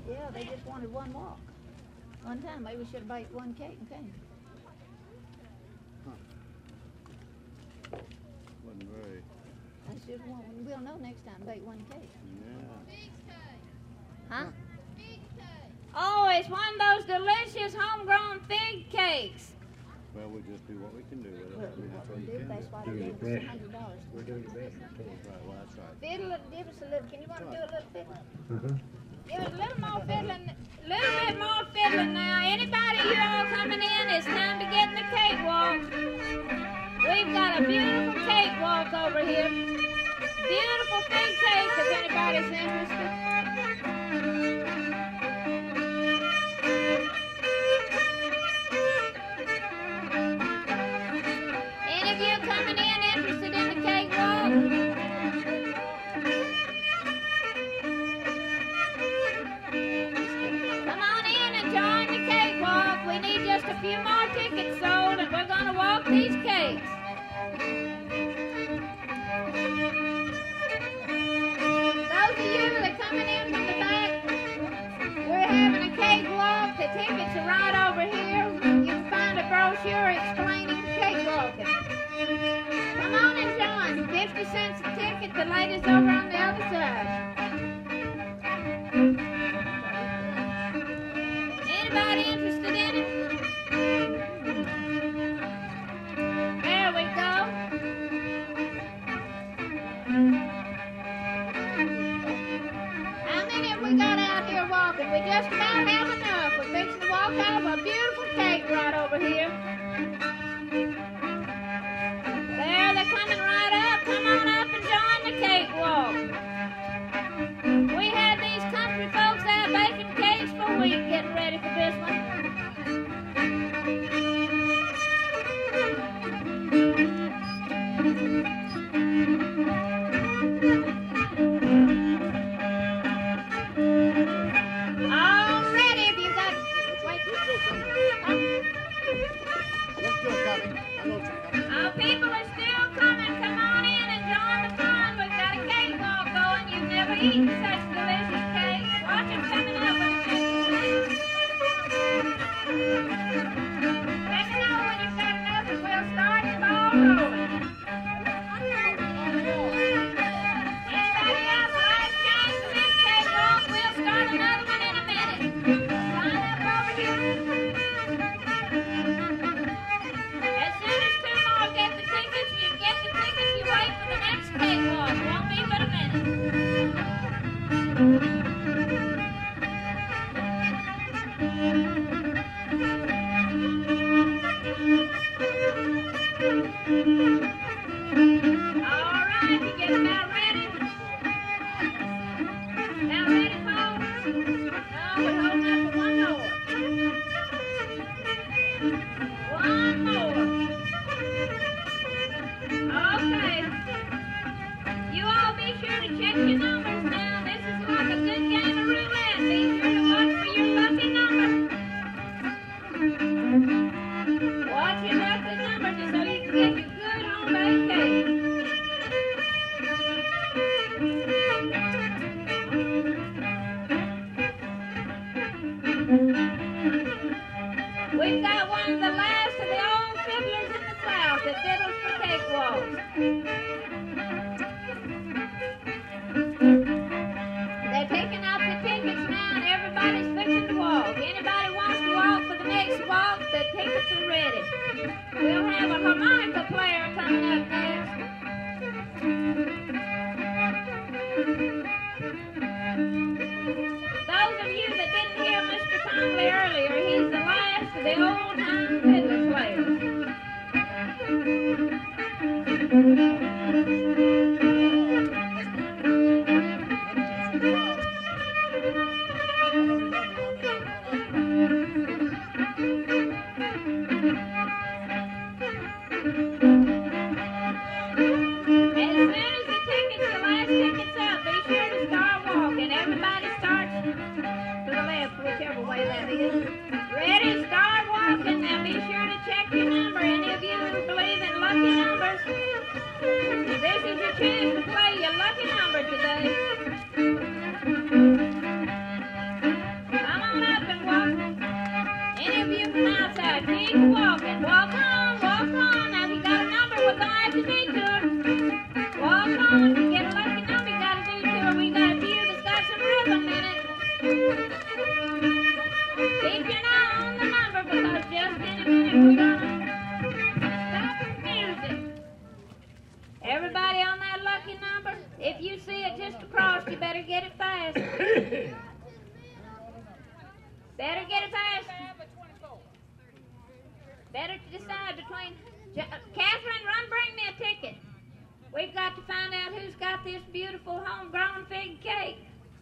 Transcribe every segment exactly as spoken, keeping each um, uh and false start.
Yeah, they just wanted one walk. One time, maybe we should have baked one cake and came. Huh. Wasn't very. I should want. We'll know next time. Bake one cake. Yeah. Huh? Oh, it's one of those delicious homegrown fig cakes. Well, we just do what we can do with it. I mean, that's all you Do, can that's do. why they gave us a hundred dollars. We're doing the best we can. Right, well, that's right. Fiddle, give us a little. Can you want to do a little fiddle? Uh-huh. Give us a little more fiddling. A little bit more fiddling now. Anybody you all coming in? It's time to get in the cakewalk. We've got a beautiful cakewalk over here. Beautiful fig cake if anybody's interested. Any of you coming in interested in the cakewalk? Come on in and join the cakewalk. We need just a few more tickets sold and we're going to walk these cakes. Those of you that are coming in from the back, we're having a cakewalk. The tickets are right over here. You can find a brochure explaining cakewalking. Come on and join. fifty cents a ticket. The ladies over on the other side. Anybody interested in it? There we go. How many have we got out here walking? We just about have enough. We're fixing to walk out of a beautiful cake right over here. There, they're coming right up. Come on up and join the cakewalk. We had these country folks out baking cakes for a week getting ready for this one. All ready if you got... Wait. We're still coming. I know you're coming. Our people are still coming. Come on in and join the fun. We've got a cakewalk going. You've never eaten such delicious cake. Watch them coming up with the Let me know when you've got enough and we'll start the ball rolling. Anybody else last chance for this cakewalk? We'll start another one in a minute. Line up over here. As soon as two more get the tickets, you get the tickets, you wait for the next cakewalk. Won't be but a minute. All right, you get about ready. Now ready, folks? No, we're holding up for one more. One more. Okay. You all be sure to check your numbers now. This is like a good game of roulette. Be sure to watch for your lucky number. Watch your lucky number just so you can get your good homemade cake. We've got one of the last of the old fiddlers in the South that fiddles for cakewalks. They're taking out the tickets now and everybody's fixing to walk. Anybody wants to walk for the next walk, the tickets are ready. We'll have a harmonica player coming up next. Those of you that didn't hear Mister Conley earlier, he's the last of the old-time fiddler players. Choose to play your lucky number today. Keep your eye on the number because just in a minute we're gonna stop the music. Everybody on that lucky number, if you see it just across, you better get it fast. Better get it fast. Better decide between... Catherine, run bring me a ticket. We've got to find out who's got this beautiful homegrown fig cake.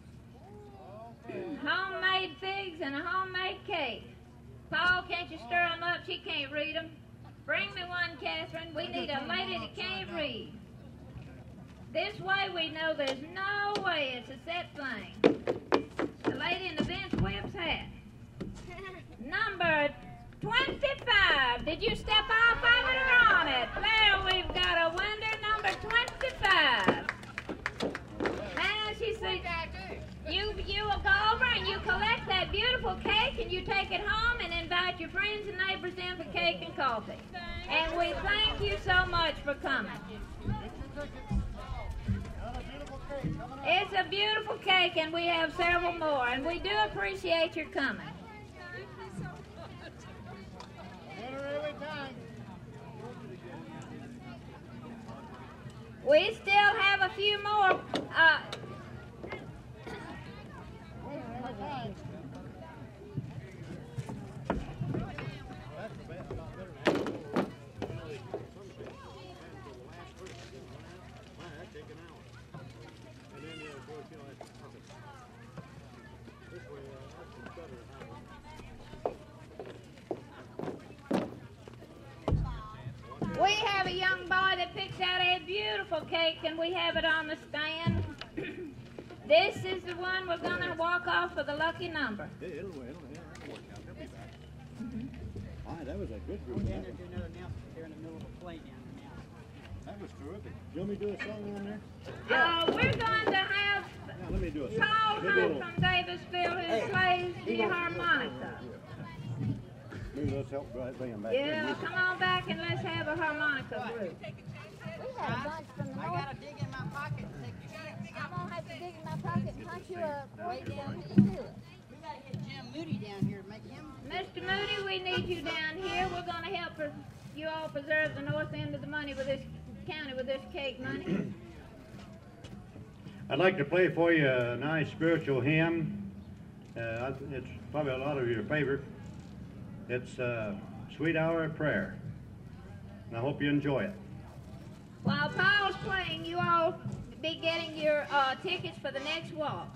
Homemade figs and a homemade cake. Paul, can't you stir them up? She can't read them. Bring me one, Catherine. We need a lady that can't read. This way we know there's no way it's a set thing. The lady in the Vince Whip's hat. Number twenty-five. Did you step off of it or on it? There, we've got a winner, number twenty-five. Now, she said, you, you will go over and you collect that beautiful cake and you take it home and invite your friends and neighbors in for cake and coffee. And we thank you so much for coming. It's a beautiful cake and we have several more and we do appreciate your coming. We still have a few more. Uh, We have a young boy that picks out a beautiful cake and we have it on the stand. This is the one we're going to walk off for the lucky number. It'll, it'll, it'll work out. He'll be back. Mm-hmm. All right, that was a good group. We're down there to another announcement. They're in the middle of a play down there now. That was terrific. You want me to do a song on there? Uh, we're going to have Yeah, let me do a song. Paul Maybe Hunt it'll- from Davisville who plays the harmonica. Maybe let's help bring bring him back Yeah, in. come on back and let's have a harmonica group. We had a bunch from the I north. gotta dig in my pocket and take your chance. I'm gonna have to dig in my pocket and punch you a way down to do it. We gotta get Jim Moody down here to make him. Mister Moody, we need you down here. We're going to help pres- you all preserve the north end of the money with this county with this cake money. I'd like to play for you a nice spiritual hymn. Uh, it's probably a lot of your favorite. It's uh, Sweet Hour of Prayer. And I hope you enjoy it. While Paul's playing, you all be getting your uh, tickets for the next walk.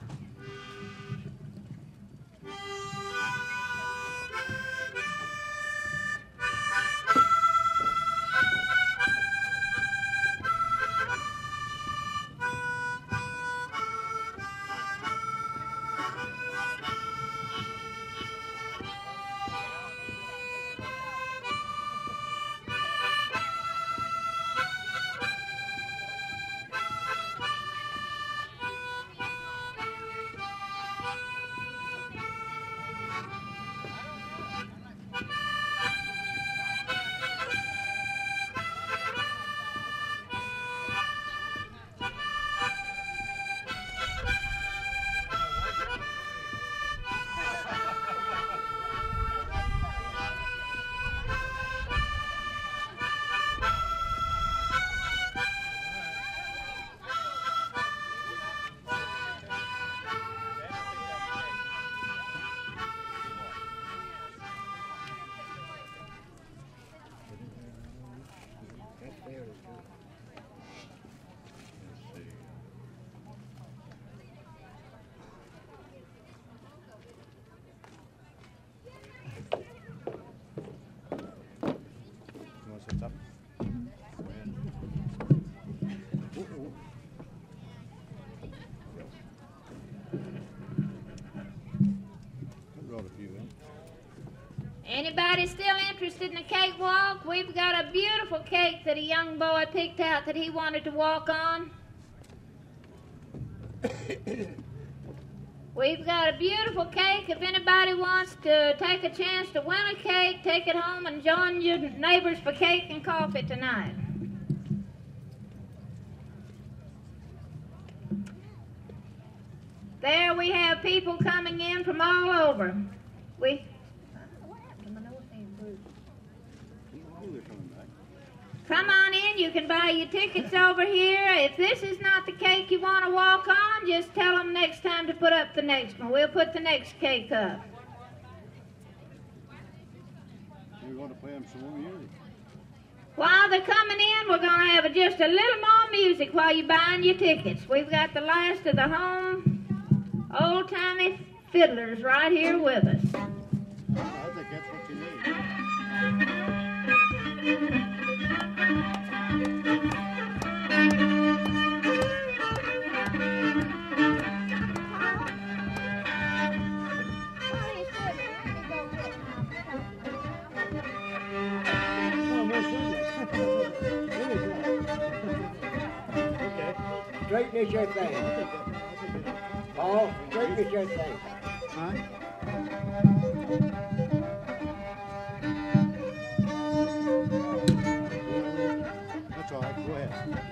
You want to sit up? Ooh, ooh. I brought a few in. Anybody still interested in the cakewalk? We've got a beautiful cake that a young boy picked out that he wanted to walk on. We've got a beautiful cake. If anybody wants to take a chance to win a cake, take it home and join your neighbors for cake and coffee tonight. There we have people coming in from all over. We. What happened to my nose being bruised? Oh, they're coming back. Come on in. You can buy your tickets over here. If this is not the cake you want to walk on, just tell them next time to put up the next one. We'll put the next cake up. You're going to play them some more music. While they're coming in, we're going to have just a little more music while you're buying your tickets. We've got the last of the home old-timey fiddlers right here with us. I think that's what you need. Straighten is your thing. Paul, straighten is your thing. Huh? That's all right. Go ahead.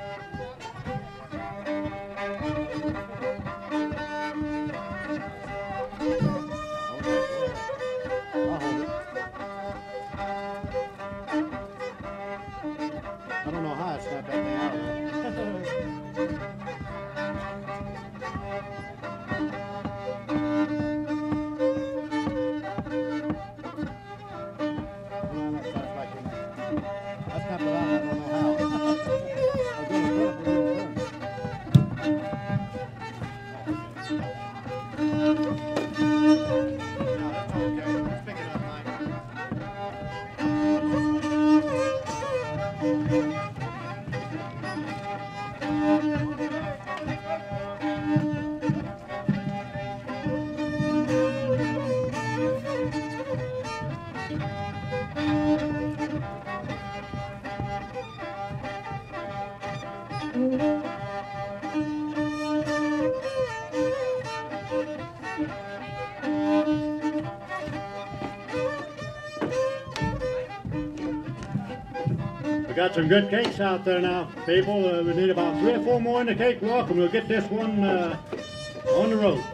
I'll hold it. I don't know how I snapped that thing out of there. Got some good cakes out there now, people. Uh, we need about three or four more in the cake walk, and we'll get this one uh, on the road.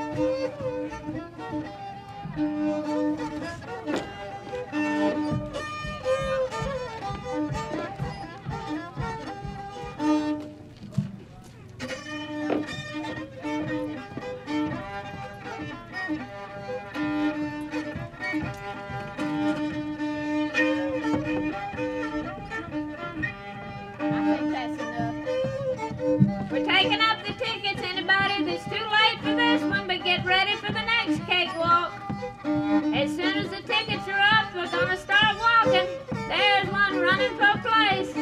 We're taking up the tickets. Anybody that's too late for this one, but get ready for the next cakewalk. As soon as the tickets are up, we're going to start walking. There's one running for place.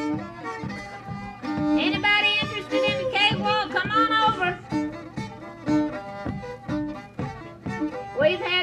Anybody interested in the cakewalk, come on over. We've had...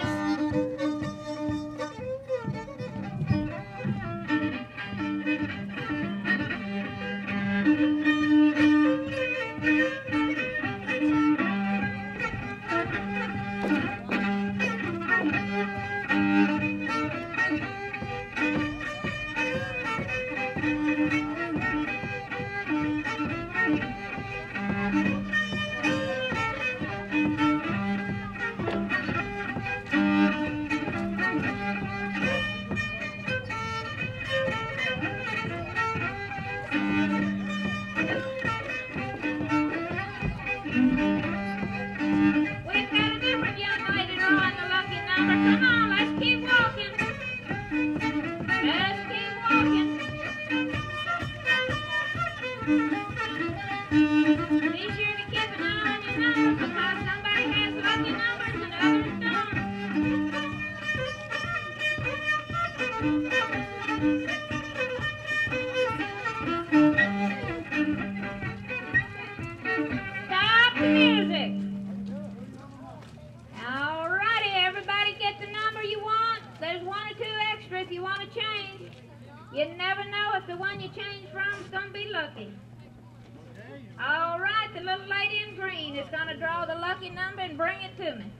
You never know if the one you change from is going to be lucky. All right, the little lady in green is going to draw the lucky number and bring it to me.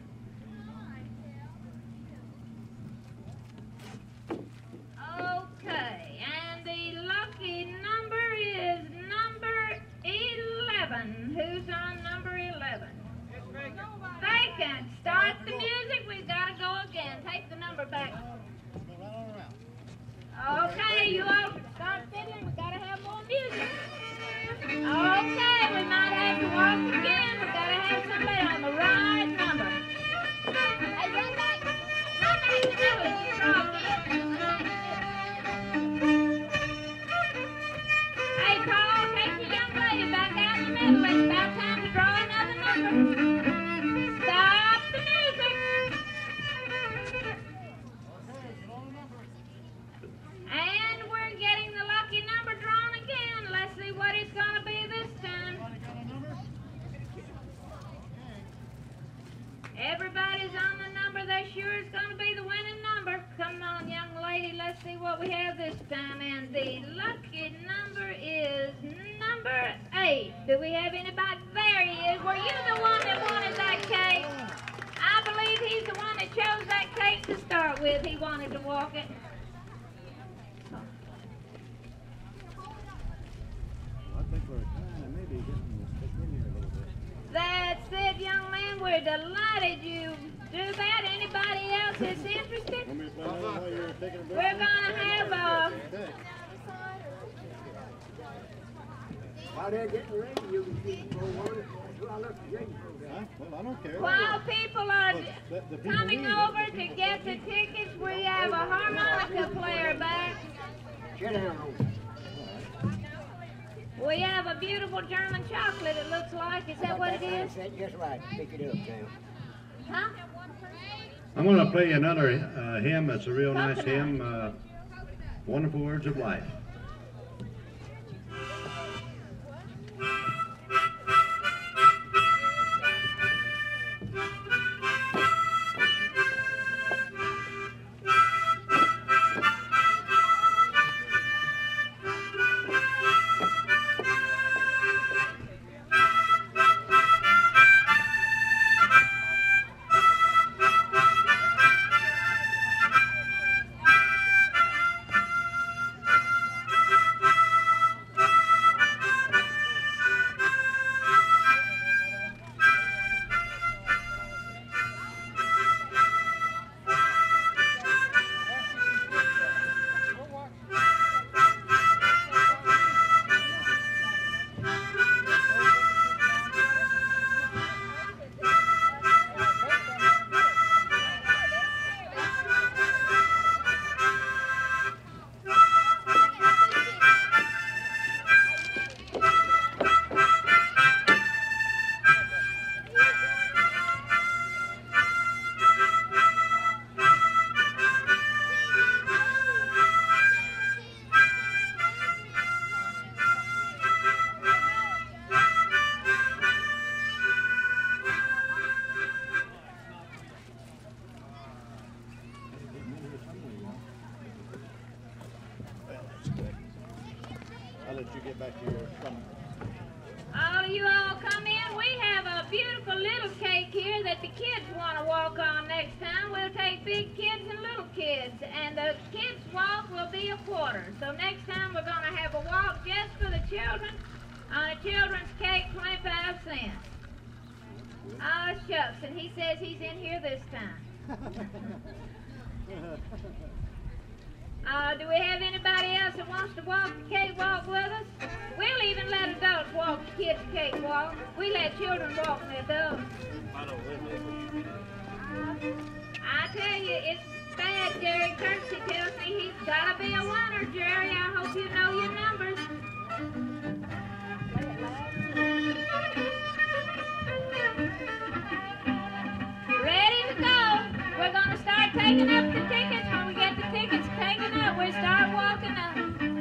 Okay, and the lucky number is number eleven. Who's on number eleven? second. Start the music. We've got to go again. Take the number back. Okay, you all start fiddling. We've got to have more music. Okay, we might have to walk again. We've got to have somebody on the right number. Hey, run back. Run back to the middle. You draw again. Hey, Paul, take the young lady back out in the middle. It's about time to draw another number. Stop the music. And we're getting the lucky number drawn again. Let's see what it's going to be this time. Everybody's on the number. They're sure it's going to be the winning number. Come on, young lady. Let's see what we have this time. And the lucky number is number eight. Do we have anybody? There he is. Were you the one that wanted that cake? I believe he's the one that chose that cake to start with. He wanted to walk it. I think we're kind of maybe getting to stick in here a little bit. That's it, young man. We're delighted you do that. Anybody else that's interested? Want me to play another while you're taking a break? We're going to have a... Okay. While they're getting ready, you can see more water. Well, I look great. Huh? Well, I don't care. While people are But the- the people coming need it. over to get the tickets, we have a harmonica player back. Sit down, Rose. We have a beautiful German chocolate, it looks like. Is that what it is? That's just right. Pick it up, Sam. Huh? I'm going to play another uh, hymn. It's a real nice Coconut. hymn, uh, Wonderful Words of Life. I'll let you get back to your stomach. Oh, you all come in. We have a beautiful little cake here that the kids want to walk on next time. We'll take big kids and little kids, and the kids' walk will be a quarter. So next time we're going to have a walk just for the children on a children's cake, twenty-five cents. Oh, shucks, and he says he's in here this time. Uh, do we have anybody else that wants to walk the cakewalk with us? We'll even let adults walk the kids' cakewalk. We let children walk the adults. I tell you, it's bad. Jerry Kirksey tells me he's got to be a winner, Jerry. I hope you know your numbers. Ready to go. We're going to start taking up the tickets. When we get the tickets taken up, we'll start walking up.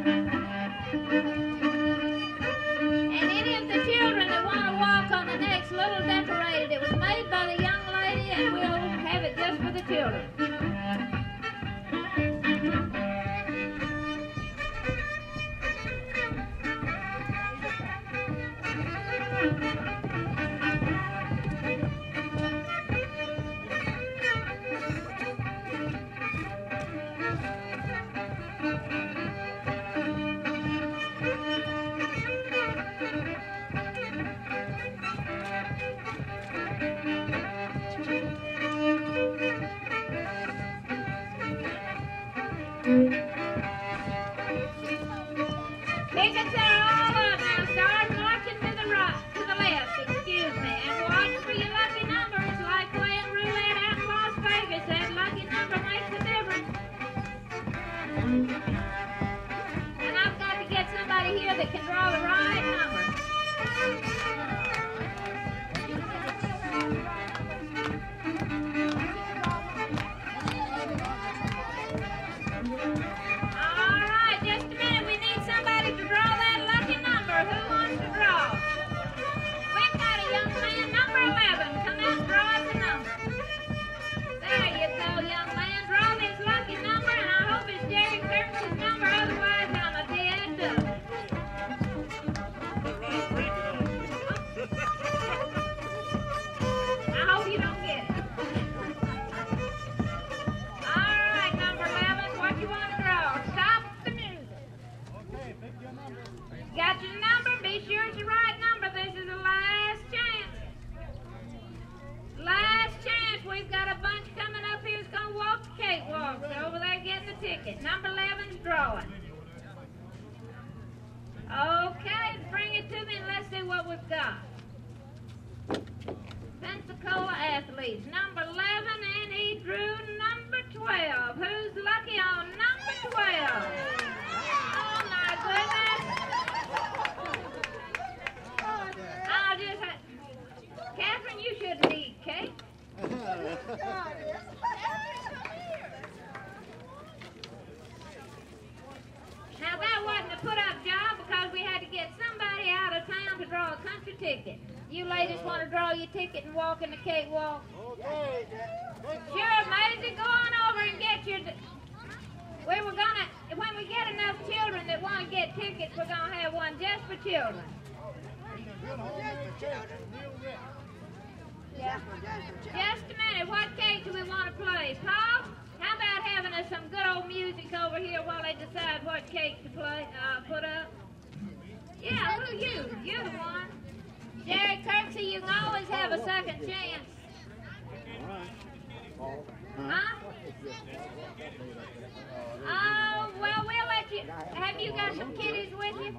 And any of the children that want to walk on the next little decorated, it was made by the young lady, and we'll have it just for the children. ticket. Number eleven's drawing. Okay, bring it to me and let's see what we've got. Pensacola athletes, number eleven, and he drew number twelve. Who's lucky on number twelve? Oh my goodness. I'll just ha- Catherine, you shouldn't eat cake. Now that wasn't a put-up job because we had to get somebody out of town to draw a country ticket. You ladies want to draw your ticket and walk in the cakewalk? Sure, Maisie, go on over and get your... We were gonna, when we get enough children that want to get tickets, we're gonna have one just for children. Yeah. Just a minute, what cake do we want to play? Paul, how about having us some good old music over here while they decide what cake to play, uh, put up? Yeah, who you? You're the one. Jerry Kirksey, you can always have a second chance. Huh? Oh, well, we'll let you. Have you got some kiddies with you?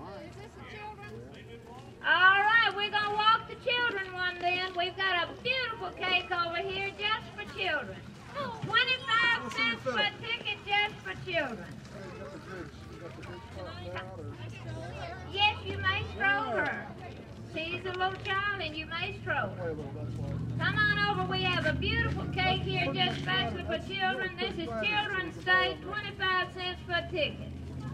All right, we're going to walk the children one then. We've got a beautiful cake over here just for children. twenty-five cents for a ticket just for children. Yes, you may stroll her. She's a little child and you may stroll her. Come on over. We have a beautiful cake here just especially for children. This is Children's Day, twenty-five cents for a ticket.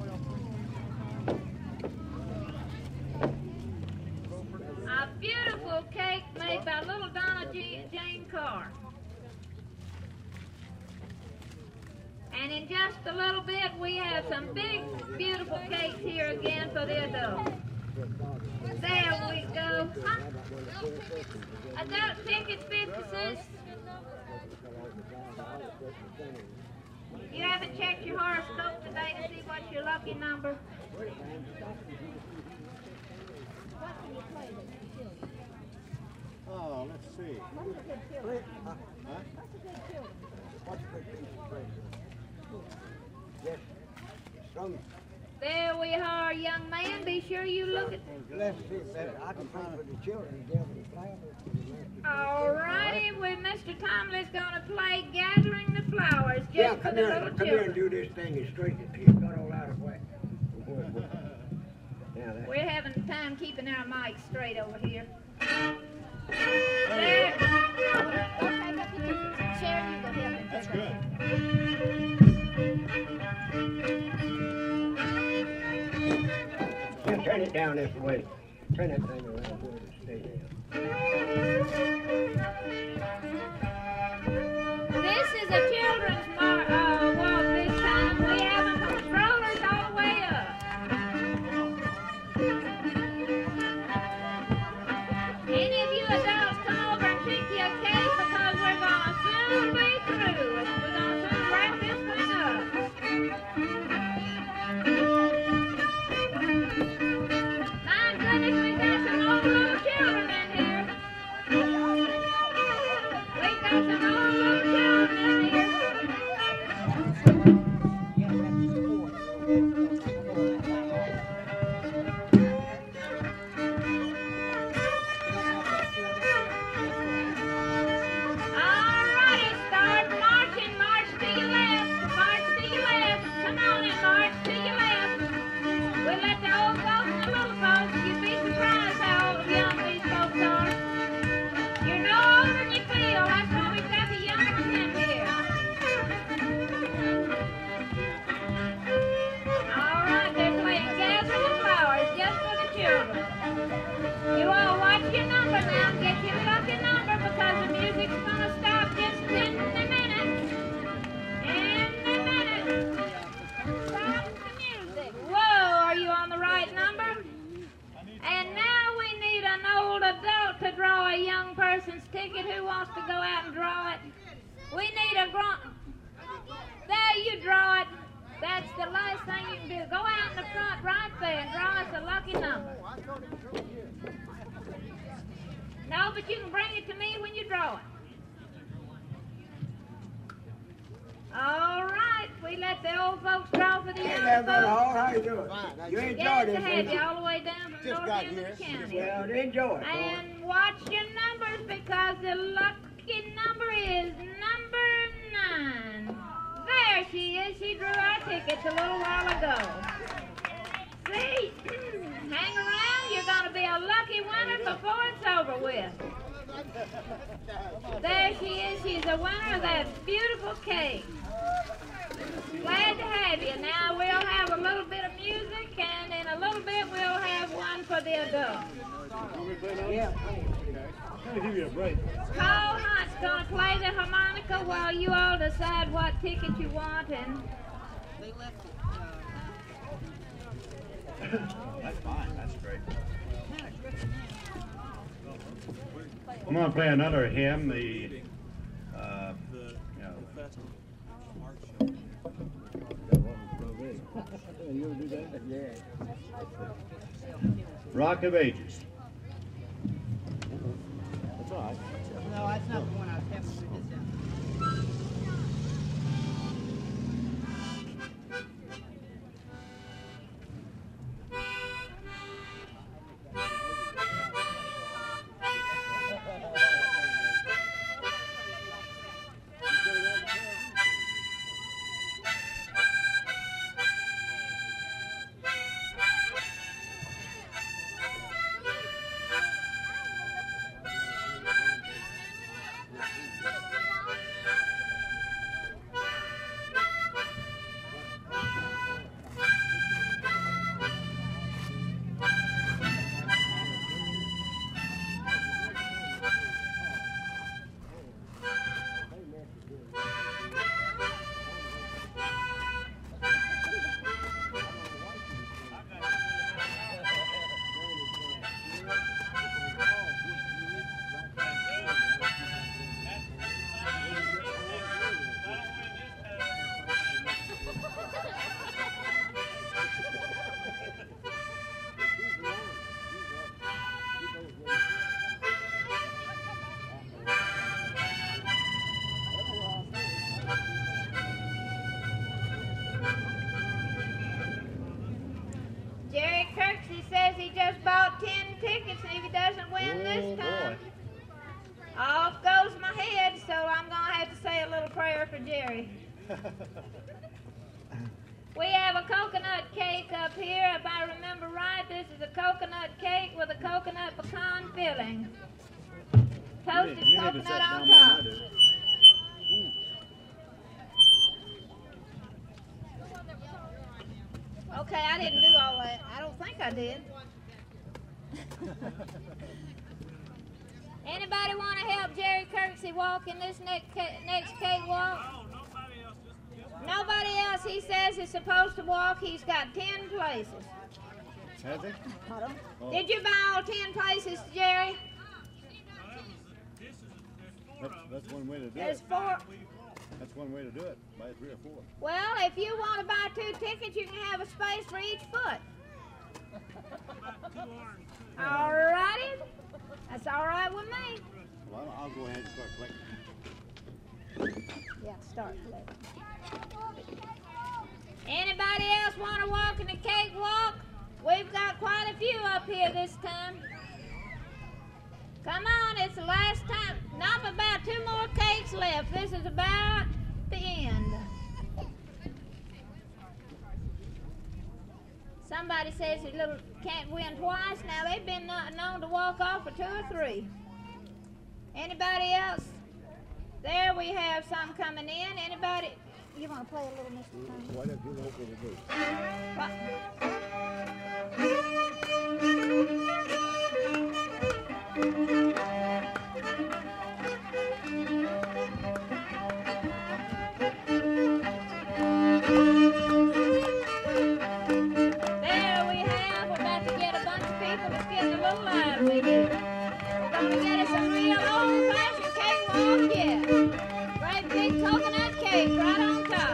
A beautiful cake made by little Donna G- Jane Carr. And in just a little bit, we have some big, beautiful cakes here again for the adults. There we go. Huh? Adult tickets, fifty cents. You haven't checked your horoscope today to see what's your lucky number? Oh, let's see. Huh? Yes. Some, There we are, young man. Be sure you look at... let's see if that, I can play for the children. Give them flowers. All righty, well, Mister Tomley's going to play Gathering the Flowers just Yeah, for come the here, little come here and children. do this thing and straighten it. You've got all out of whack. Now that. We're having time keeping our mics straight over here. There. Sharon, you go help him. That's good. Yeah, turn it down this way. Turn that thing around so it'll stay down. This is a children's mar- uh, walk this time. We have them from strollers all the way up. Any of you adults come over and pick you a cake because we're going to soon be through. We're going to soon wrap this thing up. My goodness, we got some old little children in here. We got some old little children in here. All righty, start marching. March to your left. March to your left. Come on and march to your left. We'll let the old folks and the little folks. You'd be surprised how old young these folks are. You're no older than you feel. That's why we've got the young ones in here. All right, they're playing Gathering the Flowers just for the children. You all watch your number now. Get your lucky number because the music's going to stop just in a minute. In a minute. Stop the music. Whoa, are you on the right number? And now we need an old adult to draw a young person's ticket. Who wants to go out and draw it? We need a grunt. There, you draw it. That's the last thing you can do. Go out in the front right there and draw us a lucky number. No, but you can bring it to me when you draw it. All right, we let that the old folks draw for the Hey young there, Brother folks? Hall, how you doing? Fine, how You you enjoyed Glad it, to have didn't you you? all the way down from Just north got end here. of the county. Well, enjoy it, boy. And watch your numbers because the lucky number is number nine. There she is. She drew our tickets a little while ago. See? Hang around. You're going to be a lucky winner before it's over with. There she is. She's a winner of that beautiful cake. Glad to have you. Now we'll have a little bit of music, and in a little bit we'll have one for the adults. Yeah. I'll give you a break. Cole Hunt's gonna play the harmonica while you all decide what ticket you want, and They left it. That's fine. That's great. I'm going to play another hymn, the, uh, you know, You ever do that? Yeah. Rock of Ages. That's all right. No, that's not the one I was having to put this in. Jerry Kirksey says he just bought ten tickets, and if he doesn't win Oh, this time, boy. off goes my head. So I'm gonna have to say a little prayer for Jerry. We have a coconut cake up here. If I remember right, this is a coconut cake with a coconut pecan filling. Toasted You need to coconut sit down on more than I top. do. Okay, I didn't do all that. I don't think I did. Anybody want to help Jerry Kirksey walk in this next ca- next cakewalk? Nobody else, he says, is supposed to walk. He's got ten places. Has he? Oh. Did you buy all ten places, Jerry? That's, that's one way to do There's it. four. That's one way to do it. Buy three or four. Well, if you want to buy two tickets, you can have a space for each foot. All righty. That's all right with me. Well, I'll, I'll go ahead and start collecting. Yeah, start collecting. Anybody else want to walk in the cakewalk? We've got quite a few up here this time. Come on, it's the last time. Not about two more cakes left. This is about the end. Somebody says he little can't win twice. Now they've been kno- known to walk off for two or three. Anybody else? There we have some coming in. Anybody? You want to play a little, Mister Tony? Why don't you want me to do? What? There we have. We're about to get a bunch of people that's getting a little lively here. We're going to get us a real old-fashioned cakewalk, yeah. Great big coconut cake right on top.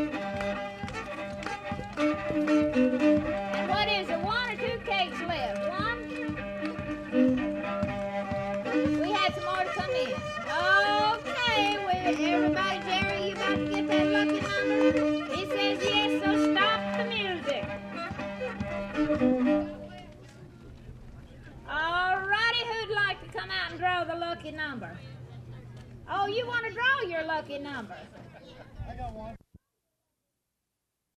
And what is there, one or two cakes left? All righty, who'd like to come out and draw the lucky number? Oh, you want to draw your lucky number? I got one.